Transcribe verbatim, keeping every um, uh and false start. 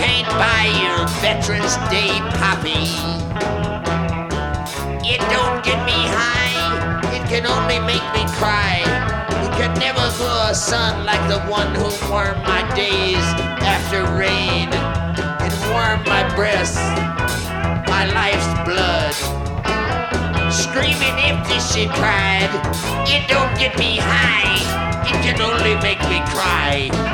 can't buy your Veterans Day poppy. It don't get me high, it can only make me cry. It can never grow a son like the one who warmed my days after rain and warmed my breasts, my life's blood. Screaming empty, she cried. It don't get me high, it can only make me cry.